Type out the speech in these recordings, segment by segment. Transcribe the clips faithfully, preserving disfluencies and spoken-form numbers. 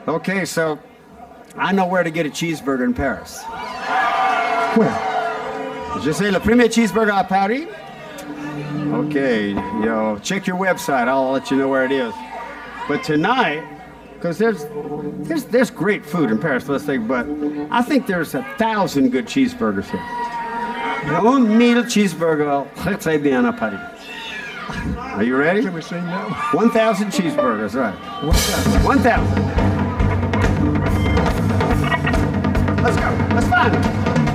Okay, so I know where to get a cheeseburger in Paris. Where? Je sais le premier cheeseburger à Paris. Okay, yo, check your website. I'll let you know where it is. But tonight, because there's there's there's great food in Paris, let's say, but I think there's a thousand good cheeseburgers here. Un mille cheeseburgers très très bien à Paris. Are you ready? Can we sing now? One thousand cheeseburgers, right? One thousand. One thousand. Let's go. Let's find it.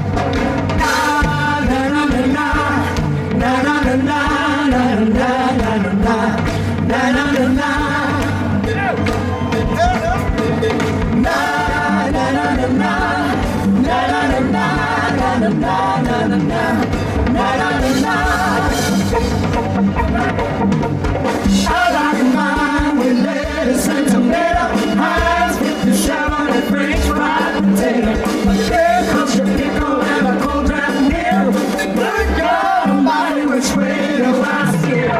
I like mine with lettuce and tomato, Heinz fifty-seven and French fried potato. There comes your pickle and a cold draft beer. Good God Almighty, which way do I steer?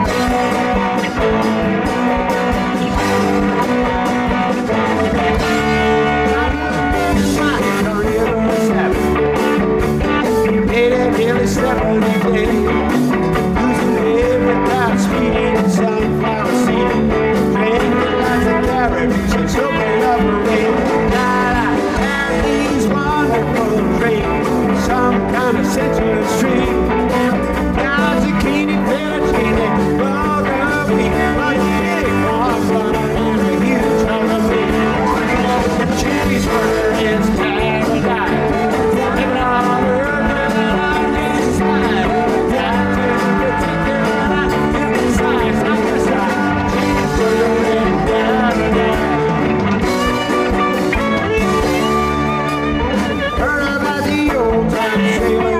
Central Street. Now zucchini, fettuccine, burger wheat, but you ain't far from it, and a huge hunk of meat. The cheeseburger is paradise. Living on earth, living on this side. Down to the particular, in the size, on the side. Cheeseburger is paradise. Heard about the old time sailor.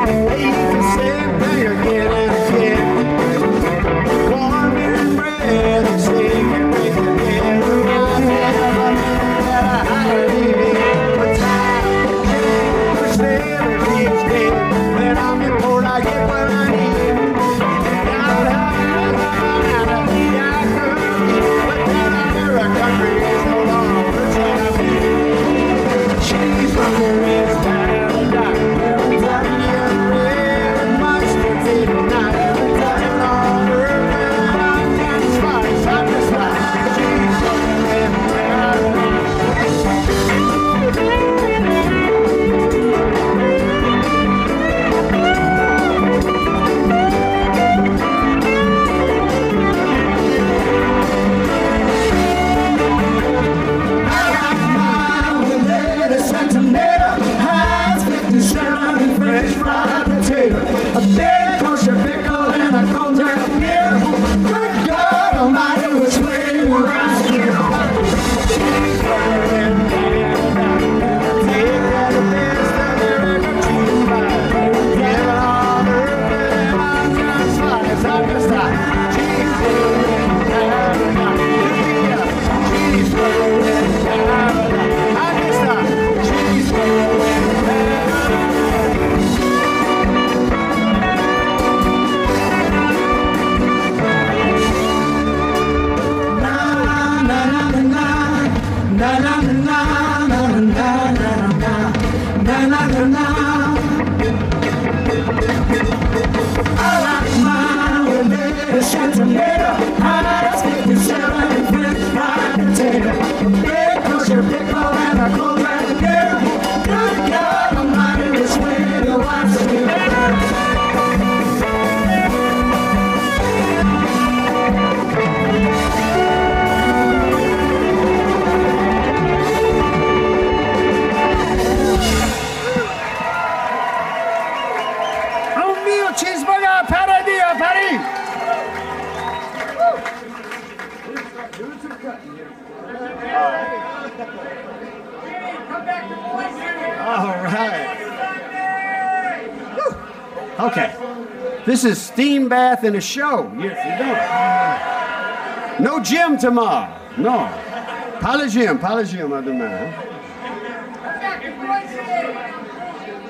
Okay, this is steam bath and a show. Yes, you don't. No gym tomorrow. No. Pas le gym, pas le gym à demain.